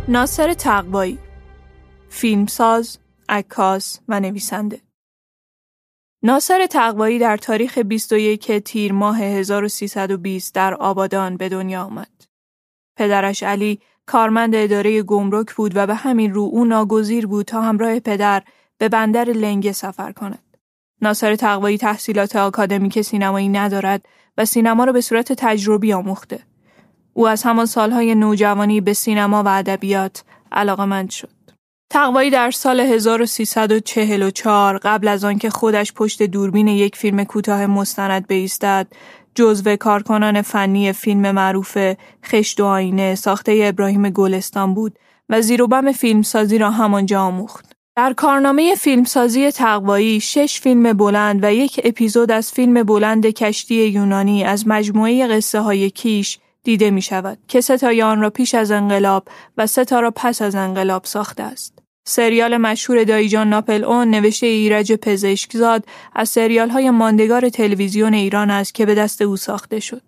ناصر تقوایی، فیلمساز، عکاس و نویسنده. ناصر تقوایی در تاریخ 21 تیر ماه 1320 در آبادان به دنیا آمد. پدرش علی کارمند اداره گمرک بود و به همین رو او ناگزیر بود تا همراه پدر به بندر لنگه سفر کند. ناصر تقوایی تحصیلات آکادمیک سینمایی ندارد و سینما را به صورت تجربی آموخته. او از همان سالهای نوجوانی به سینما و ادبیات علاقه‌مند شد. تقوایی در سال 1344 قبل از آنکه خودش پشت دوربین یک فیلم کوتاه مستند بایستد، جزو کارکنان فنی فیلم معروف خشت و آینه ساخته ابراهیم گلستان بود و زیر و بم فیلمسازی را همانجا آموخت. در کارنامه فیلمسازی تقوایی 6 فیلم بلند و یک اپیزود از فیلم بلند کشتی یونانی از مجموعه قصه های کیش دیده می شود که 3 تا آن را پیش از انقلاب و 3 تا را پس از انقلاب ساخته است. سریال مشهور دایجان ناپلئون نوشته ایرج پزشکزاد از سریال‌های ماندگار تلویزیون ایران است که به دست او ساخته شد.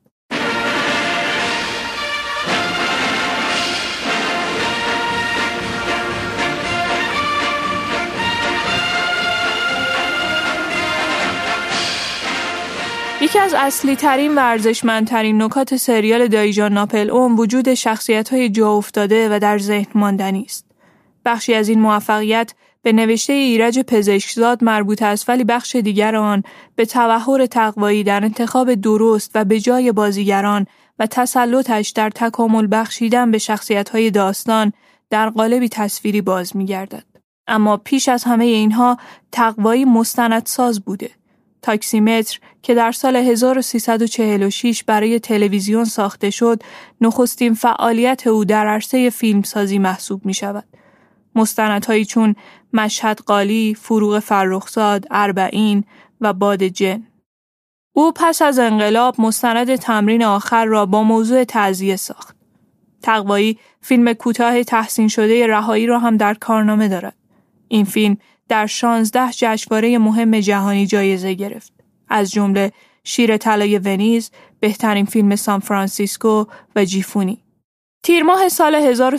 یکی از اصلی ترین و ارزشمندترین نکات سریال دایجان ناپلئون وجود شخصیت‌های جا افتاده و در ذهن ماندنی است. بخشی از این موفقیت به نوشته ایرج پزشکزاد مربوط است، ولی بخش دیگر آن به تبحر تقوایی در انتخاب درست و به جای بازیگران و تسلطش در تکامل بخشیدن به شخصیت‌های داستان در قالبی تصویری باز می‌گردد. اما پیش از همه اینها تقوایی مستندساز بوده. تاکسیمتر که در سال 1346 برای تلویزیون ساخته شد، نخستین فعالیت او در عرصه فیلمسازی محسوب می شود. مستندهایی چون مشهد قالی، فروغ فرخزاد، اربعین و باد جن. او پس از انقلاب مستند تمرین آخر را با موضوع تعزیه ساخت. تقوایی فیلم کوتاه تحسین شده رهایی را هم در کارنامه دارد. این فیلم در 16 جشنواره مهم جهانی جایزه گرفت. از جمله شیر طلای ونیز، بهترین فیلم سان فرانسیسکو و جیفونی. تیر ماه سال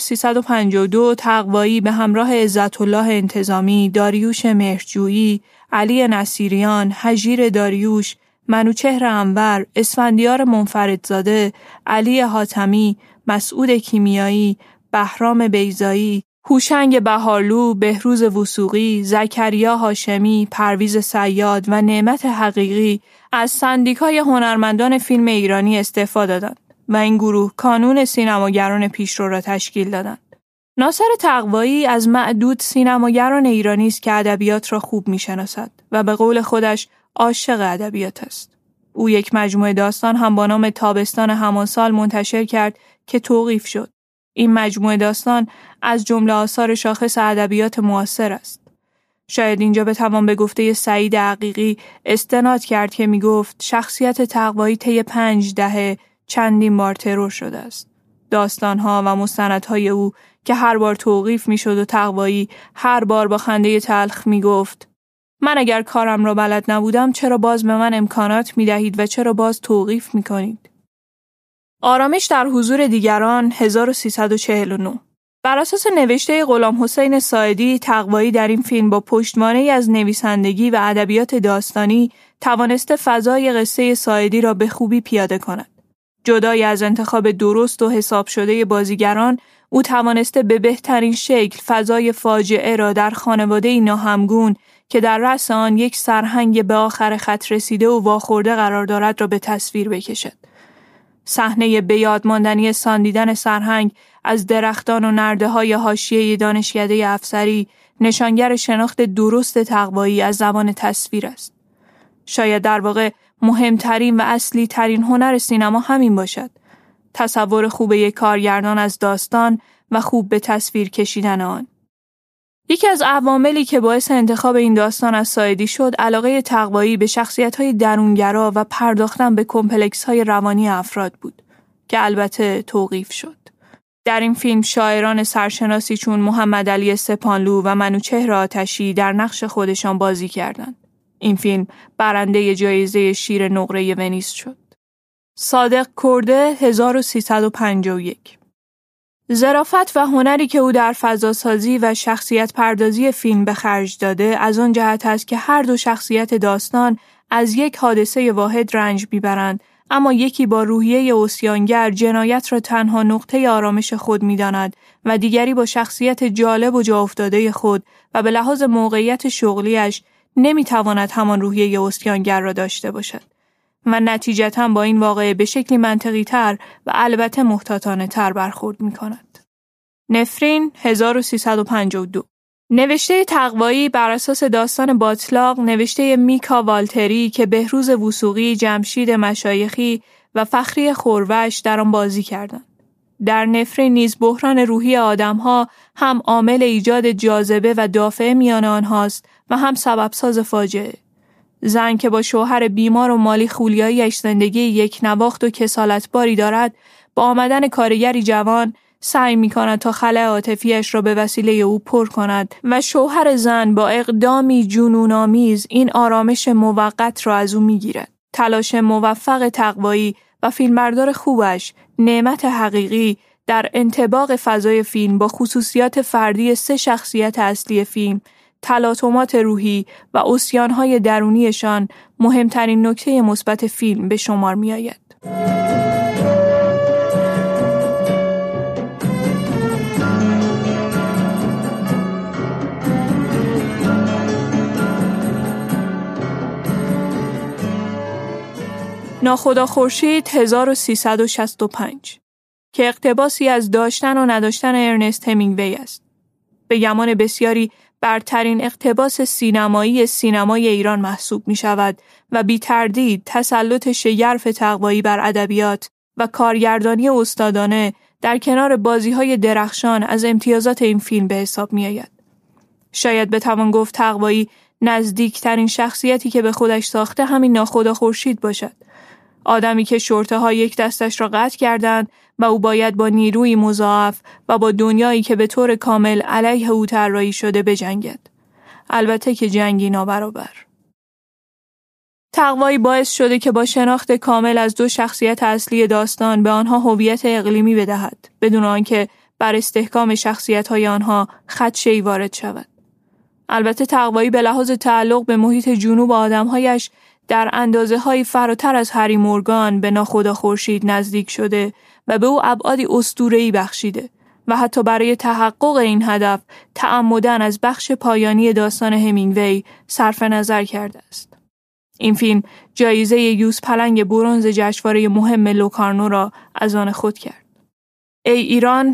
1352 تقوایی به همراه عزت‌الله انتظامی، داریوش مهرجویی، علی نصیریان، هژیر داریوش، منوچهر انور، اسفندیار منفردزاده، علی حاتمی، مسعود کیمیایی، بهرام بیضایی، هوشنگ بهارلو، بهروز وثوقی، زکریا هاشمی، پرویز صیاد و نعمت حقیقی از سندیکای هنرمندان فیلم ایرانی استعفا دادند و این گروه کانون سینماگران پیشرو را تشکیل دادند. ناصر تقوایی از معدود سینماگران ایرانی است که ادبیات را خوب می‌شناسد و به قول خودش عاشق ادبیات است. او یک مجموعه داستان هم با نام تابستان همان سال منتشر کرد که توقیف شد. این مجموعه داستان از جمله آثار شاخص ادبیات معاصر است. شاید اینجا بتوان به گفته سعید عقیقی استناد کرد که میگفت شخصیت تقوایی طی 5 دهه چندین بار ترور شده است. داستانها و مستندهای او که هر بار توقیف میشد و تقوایی هر بار با خنده تلخ میگفت من اگر کارم را بلد نبودم چرا باز به من امکانات میدهید و چرا باز توقیف میکنید؟ آرامش در حضور دیگران 1349. بر اساس نوشته غلام حسین ساعدی، تقوایی در این فیلم با پشتوانه‌ای از نویسندگی و ادبیات داستانی توانسته فضای قصه ساعدی را به خوبی پیاده کند. جدای از انتخاب درست و حساب شده بازیگران، او توانسته به بهترین شکل فضای فاجعه را در خانواده‌ای ناهمگون که در رأس آن یک سرهنگ به آخر خط رسیده و واخورده قرار دارد را به تصویر بکشد. صحنه به یاد ماندنی ساندیدن سرهنگ از درختان و نرده‌های حاشیه دانشکده افسری نشانگر شناخت درست تقوایی از زبان تصویر است. شاید در واقع مهمترین و اصلی ترین هنر سینما همین باشد. تصور خوب یک کارگردان از داستان و خوب به تصویر کشیدن آن. یکی از عواملی که باعث انتخاب این داستان از ساعدی شد علاقه تقوایی به شخصیت‌های درونگرا و پرداختن به کمپلکس‌های روانی افراد بود که البته توقیف شد. در این فیلم شاعران سرشناسی چون محمد علی سپانلو و منوچهر آتشی در نقش خودشان بازی کردند. این فیلم برنده جایزه شیر نقره ونیز شد. صادق کرده 1351. ظرافت و هنری که او در فضاسازی و شخصیت پردازی فیلم به خرج داده از آن جهت است که هر دو شخصیت داستان از یک حادثه واحد رنج میبرند، اما یکی با روحیه عصیانگر جنایت را تنها نقطه آرامش خود می‌داند و دیگری با شخصیت جالب و جا افتاده خود و به لحاظ موقعیت شغلیش نمی‌تواند همان روحیه عصیانگر را داشته باشد و نتیجتاً با این واقعه به شکلی منطقی‌تر و البته محتاطانه‌تر برخورد می‌کند. نفرین 1352 نوشته تقوایی بر اساس داستان باطلاق نوشته میکا والتری که بهروز وثوقی، جمشید مشایخی و فخری خورش در آن بازی کردند. در نفرین نیز بحران روحی آدم‌ها هم عامل ایجاد جاذبه و دافعه میان آنهاست و هم سببساز فاجعه. زن که با شوهر بیمار و مالی خولیایی‌اش زندگی یک نواخت و کسالتباری دارد، با آمدن کارگری جوان سعی می‌کند تا خلأ عاطفی‌اش را به وسیله او پر کند و شوهر زن با اقدامی جنون‌آمیز این آرامش موقت را از او می‌گیرد. تلاش موفق تقوایی و فیلمبردار خوبش، نعمت حقیقی در انطباق فضای فیلم با خصوصیات فردی سه شخصیت اصلی فیلم، تلاطمات روحی و عصیان‌های درونیشان مهمترین نکته مثبت فیلم به شمار می‌آید. ناخدا خورشید 1365 که اقتباسی از داشتن و نداشتن ارنست همینگوی است. به گمان بسیاری برترین اقتباس سینمای ایران محسوب می شود و بی تردید تسلط شگرف تقوایی بر ادبیات و کارگردانی استادانه در کنار بازی‌های درخشان از امتیازات این فیلم به حساب می آید. شاید بتوان گفت تقوایی نزدیکترین شخصیتی که به خودش ساخته همین ناخدا خورشید باشد. آدمی که شرطه‌ها یک دستش را قطع کردند و او باید با نیروی مضاعف و با دنیایی که به طور کامل علیه او طراحی شده بجنگد. البته که جنگی نابرابر. تقوایی باعث شده که با شناخت کامل از دو شخصیت اصلی داستان به آنها هویت اقلیمی بدهد، بدون آنکه بر استحکام شخصیت‌های آنها خدشه‌ای وارد شود. البته تقوایی به لحاظ تعلق به محیط جنوب آدم‌هایش در اندازه‌های فراتر از هری مورگان به ناخدا خورشید نزدیک شده و به او ابعادی اسطوره‌ای بخشیده و حتی برای تحقق این هدف تعمداً از بخش پایانی داستان همینگوی صرف نظر کرده است. این فیلم جایزه یوز پلنگ برنز جشنواره مهم لوکارنو را از آن خود کرد. ای ایران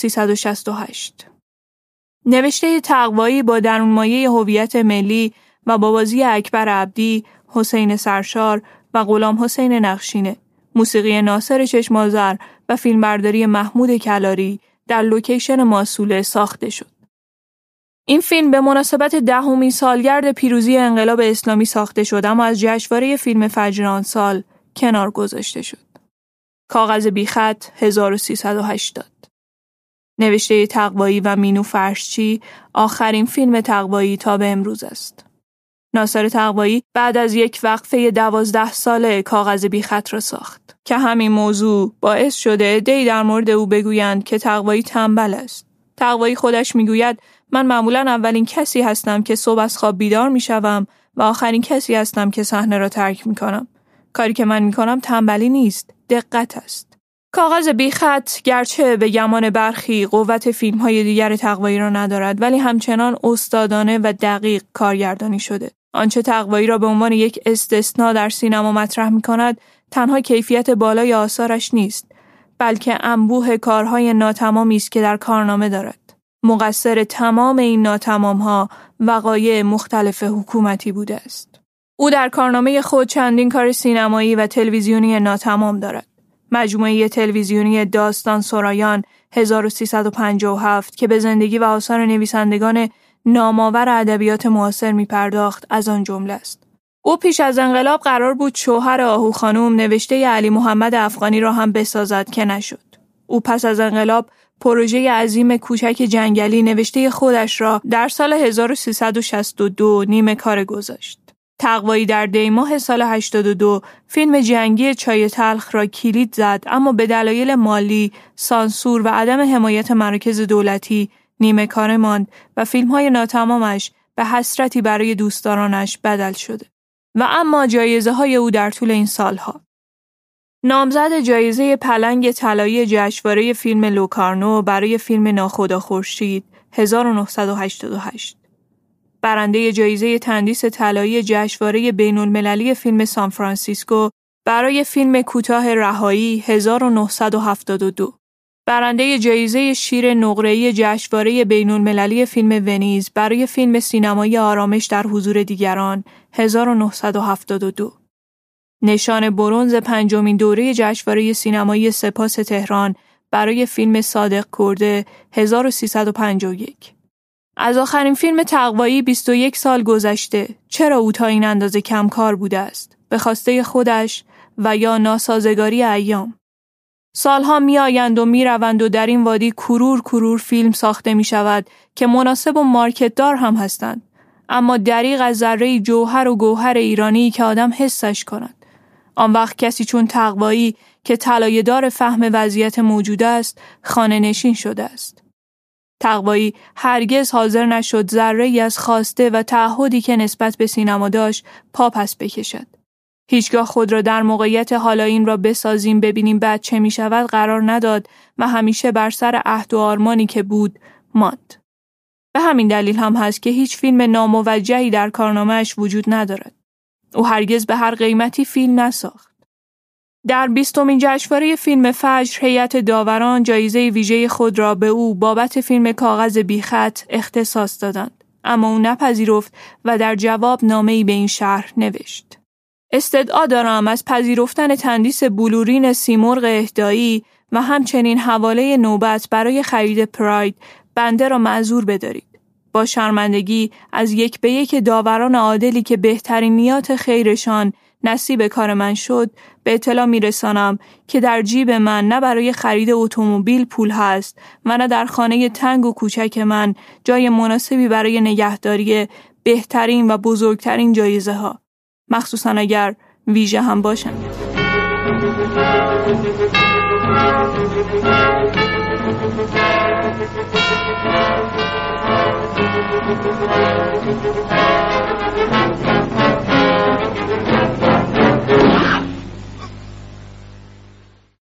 1368 نوشته تقوایی با درونمایه هویت ملی و با بازی اکبر عبدی، حسین سرشار و غلام حسین نقشینه، موسیقی ناصر چشم‌آذر و فیلمبرداری محمود کلاری در لوکیشن ماسوله ساخته شد. این فیلم به مناسبت 10مین سالگرد پیروزی انقلاب اسلامی ساخته شد، اما از جشنواره فیلم فجر آن سال کنار گذاشته شد. کاغذ بیخط 1380 نوشته تقوایی و مینو فرشچی آخرین فیلم تقوایی تا به امروز است. ناصر تقوایی بعد از یک وقفه 12 ساله کاغذ بیخط را ساخت که همین موضوع باعث شده عده‌ای در مورد او بگویند که تقوایی تنبل است. تقوایی خودش میگوید من معمولاً اولین کسی هستم که صبح از خواب بیدار میشوم و آخرین کسی هستم که صحنه را ترک میکنم. کاری که من میکنم تنبلی نیست، دقت است. کاغذ بیخط گرچه به گمان برخی قوت فیلم‌های دیگر تقوایی را ندارد، ولی همچنان استادانه و دقیق کارگردانی شده. آنچه تقوایی را به عنوان یک استثناء در سینما مطرح می‌کند، تنها کیفیت بالای آثارش نیست، بلکه انبوه کارهای ناتمامی است که در کارنامه دارد. مقصر تمام این ناتمام‌ها وقایع مختلف حکومتی بوده است. او در کارنامه خود چندین کار سینمایی و تلویزیونی ناتمام دارد. مجموعه تلویزیونی داستان سرایان 1357 که به زندگی و آثار نویسندگان نامآور ادبیات معاصر می‌پرداخت از آن جمله است. او پیش از انقلاب قرار بود شوهر آهو خانم نوشته علی محمد افغانی را هم بسازد که نشد. او پس از انقلاب پروژه عظیم کوچک جنگلی نوشته خودش را در سال 1362 نیمه کار گذاشت. تقوایی در دیماه سال 82 فیلم جنگی چای تلخ را کلید زد، اما به دلایل مالی، سانسور و عدم حمایت مراکز دولتی نیمه کاره ماند و فیلم‌های ناتمامش به حسرتی برای دوستدارانش بدل شده. و اما جایزه‌های او در طول این سالها: نامزد جایزه پلنگ طلایی جشنواره فیلم لوکارنو برای فیلم ناخدا خورشید 1988، برنده جایزه تندیس طلایی جشنواره بین‌المللی فیلم سان فرانسیسکو برای فیلم کوتاه رهایی 1972، برنده جایزه شیر نقره‌ای جشنواره بین‌المللی فیلم ونیز برای فیلم سینمایی آرامش در حضور دیگران 1972، نشان برنز 5مین دوره جشنواره سینمایی سپاس تهران برای فیلم صادق کرده 1351. از آخرین فیلم تقوایی 21 سال گذشته. چرا او تا این اندازه کمکار بوده است؟ به خواسته خودش و یا ناسازگاری ایام؟ سالها می آیند و می روند و در این وادی کرور فیلم ساخته می شود که مناسب و مارکت دار هم هستند، اما دریغ از ذره جوهر و گوهر ایرانی که آدم حسش کند. آن وقت کسی چون تقوایی که طلایه‌دار فهم وضعیت موجود است، خانه نشین شده است. تقوایی هرگز حاضر نشد ذره‌ای از خواسته و تعهدی که نسبت به سینما داشت پا پس بکشد. هیچگاه خود را در موقعیت حالا این را بسازیم ببینیم بعد چه می شود قرار نداد و همیشه بر سر عهد و آرمانی که بود ماند. به همین دلیل هم هست که هیچ فیلم ناموجهی در کارنامه‌اش وجود ندارد. او هرگز به هر قیمتی فیلم نساخت. در 20مین جشنواره فیلم فجر هیئت داوران جایزه ویژه خود را به او بابت فیلم کاغذ بیخط اختصاص دادند، اما او نپذیرفت و در جواب نامه‌ای به این شهر نوشت: استدعا دارم از پذیرفتن تندیس بلورین سیمرغ اهدایی و همچنین حواله نوبت برای خرید پراید بنده را معذور بدارید. با شرمندگی از یک به یک داوران عادلی که بهترین نیات خیرشان نصیب کار من شد، به اطلاع میرسانم که در جیب من نه برای خرید اتومبیل پول هست و نه در خانه تنگ و کوچک من جای مناسبی برای نگهداری بهترین و بزرگترین جایزه ها، مخصوصا اگر ویژه هم باشند.